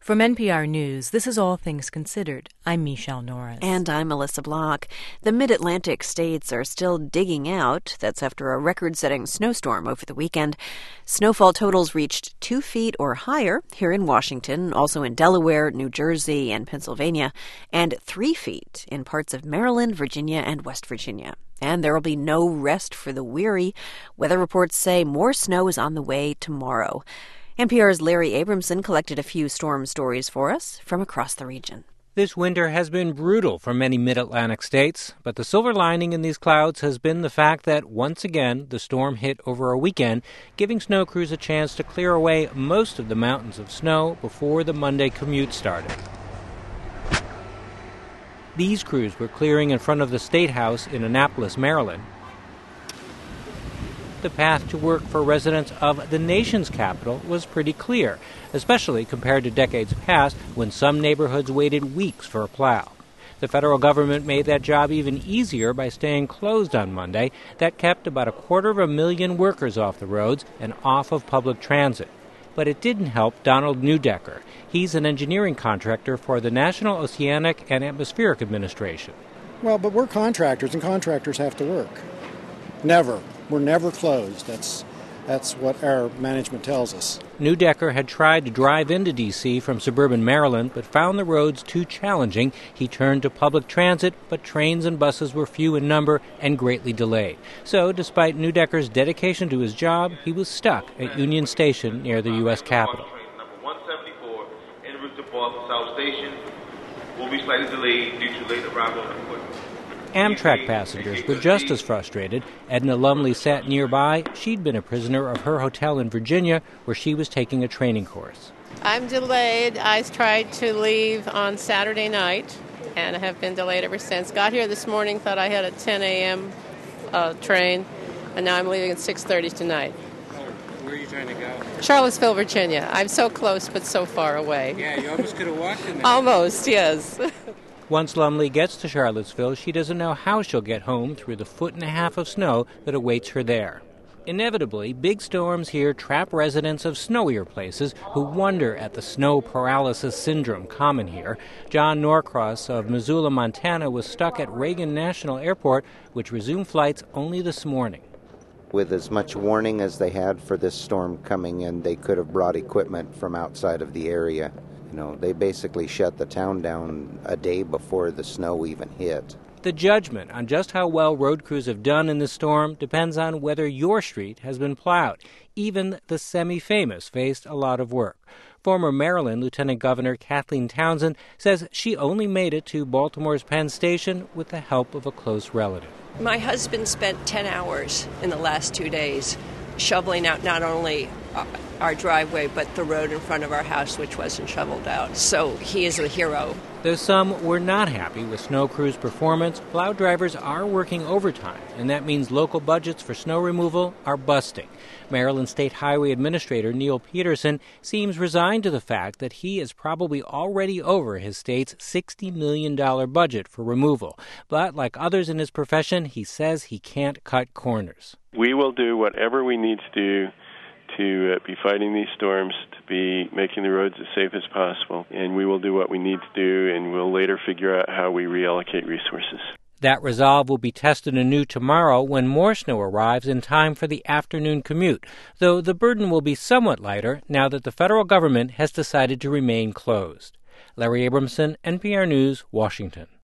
From NPR News, this is All Things Considered. I'm Michelle Norris. And I'm Melissa Block. The Mid-Atlantic states are still digging out. That's after a record-setting snowstorm over the weekend. Snowfall totals reached 2 feet or higher here in Washington, also in Delaware, New Jersey, and Pennsylvania, and 3 feet in parts of Maryland, Virginia, and West Virginia. And there will be no rest for the weary. Weather reports say more snow is on the way tomorrow. NPR's Larry Abramson collected a few storm stories for us from across the region. This winter has been brutal for many mid-Atlantic states, but the silver lining in these clouds has been the fact that, once again, the storm hit over a weekend, giving snow crews a chance to clear away most of the mountains of snow before the Monday commute started. These crews were clearing in front of the State House in Annapolis, Maryland. The path to work for residents of the nation's capital was pretty clear, especially compared to decades past when some neighborhoods waited weeks for a plow. The federal government made that job even easier by staying closed on Monday. That kept about 250,000 workers off the roads and off of public transit. But it didn't help Donald Neudecker. He's an engineering contractor for the National Oceanic and Atmospheric Administration. Well, but we're contractors, and contractors have to work. Never. We're never closed. That's what our management tells us. Neudecker had tried to drive into D.C. from suburban Maryland, but found the roads too challenging. He turned to public transit, but trains and buses were few in number and greatly delayed. So, despite Neudecker's dedication to his job, he was stuck at Union Station near the U.S. Capitol. Number 174 en route to Boston South Station will be slightly delayed due to late arrival of equipment. Amtrak passengers were just as frustrated. Edna Lumley sat nearby. She'd been a prisoner of her hotel in Virginia, where she was taking a training course. I'm delayed. I tried to leave on Saturday night, and I have been delayed ever since. Got here this morning, thought I had a 10 a.m. Train, and now I'm leaving at 6:30 tonight. Where are you trying to go? Charlottesville, Virginia. I'm so close, but so far away. Yeah, you almost could have walked in there. Almost, yes. Once Lumley gets to Charlottesville, she doesn't know how she'll get home through the 1.5 feet of snow that awaits her there. Inevitably, big storms here trap residents of snowier places who wonder at the snow paralysis syndrome common here. John Norcross of Missoula, Montana, was stuck at Reagan National Airport, which resumed flights only this morning. With as much warning as they had for this storm coming in, they could have brought equipment from outside of the area. They basically shut the town down a day before the snow even hit. The judgment on just how well road crews have done in this storm depends on whether your street has been plowed. Even the semi-famous faced a lot of work. Former Maryland Lieutenant Governor Kathleen Townsend says she only made it to Baltimore's Penn Station with the help of a close relative. My husband spent 10 hours in the last 2 days shoveling out not only our driveway, but the road in front of our house, which wasn't shoveled out. So he is a hero. Though some were not happy with snow crews' performance, plow drivers are working overtime, and that means local budgets for snow removal are busting. Maryland State Highway Administrator Neil Peterson seems resigned to the fact that he is probably already over his state's $60 million budget for removal. But like others in his profession, he says he can't cut corners. We will do whatever we need to do to be fighting these storms, to be making the roads as safe as possible, and we will do what we need to do, and we'll later figure out how we reallocate resources. That resolve will be tested anew tomorrow when more snow arrives in time for the afternoon commute, though the burden will be somewhat lighter now that the federal government has decided to remain closed. Larry Abramson, NPR News, Washington.